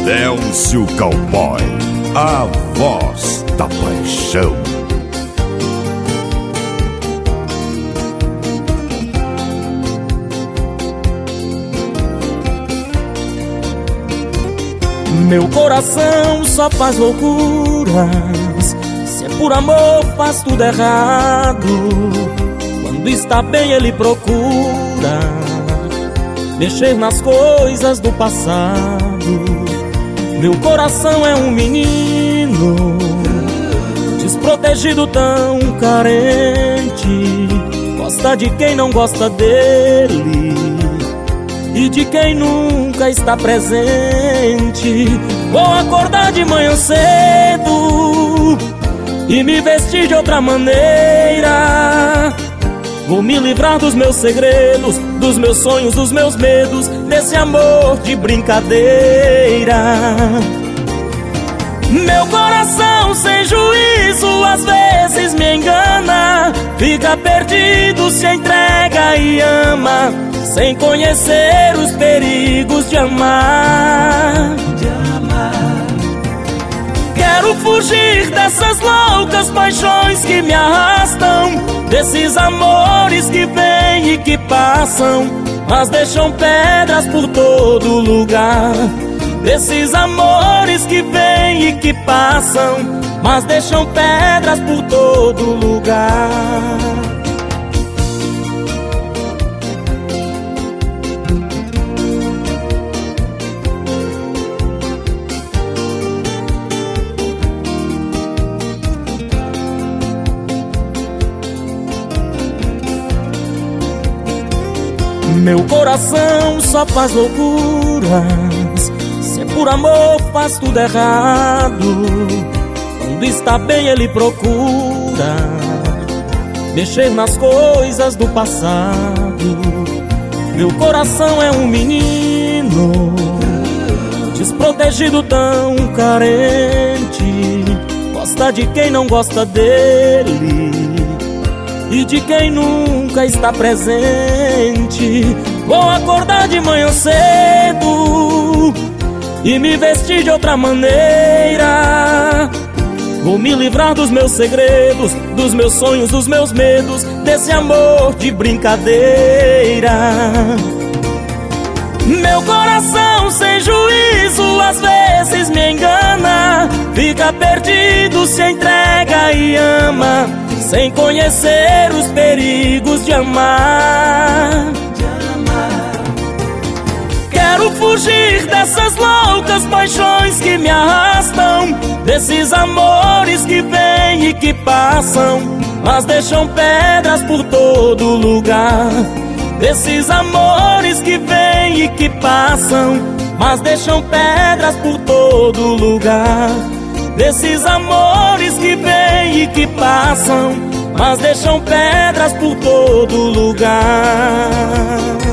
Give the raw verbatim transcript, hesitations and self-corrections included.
Léoncio Cowboy, a voz da paixão. Meu coração só faz loucuras, se é por amor faz tudo errado. Quando está bem ele procura mexer nas coisas do passado. Meu coração é um menino desprotegido, tão carente. Gosta de quem não gosta dele e de quem nunca está presente. Vou acordar de manhã cedo e me vestir de outra maneira. Vou me livrar dos meus segredos, dos meus sonhos, dos meus medos, desse amor de brincadeira. Meu coração sem juízo às vezes me engana, fica perdido, se entrega e ama, sem conhecer os perigos de amar. Quero fugir dessas loucas paixões que me arrastam, desses amores que vêm e que passam, mas deixam pedras por todo lugar. Desses amores que vêm e que passam, mas deixam pedras por todo lugar. Meu coração só faz loucuras, se é por amor faz tudo errado. Quando está bem ele procura mexer nas coisas do passado. Meu coração é um menino desprotegido, tão carente. Gosta de quem não gosta dele e de quem nunca está presente. Vou acordar de manhã cedo e me vestir de outra maneira. Vou me livrar dos meus segredos, dos meus sonhos, dos meus medos, desse amor de brincadeira. Meu coração sem juízo às vezes me engana, fica perdido, se entrega e ama, sem conhecer os perigos de amar. Quero fugir dessas loucas paixões que me arrastam, desses amores que vêm e que passam, mas deixam pedras por todo lugar. Desses amores que vêm e que passam, mas deixam pedras por todo lugar. Desses amores que vêm e que passam, mas deixam pedras por todo lugar.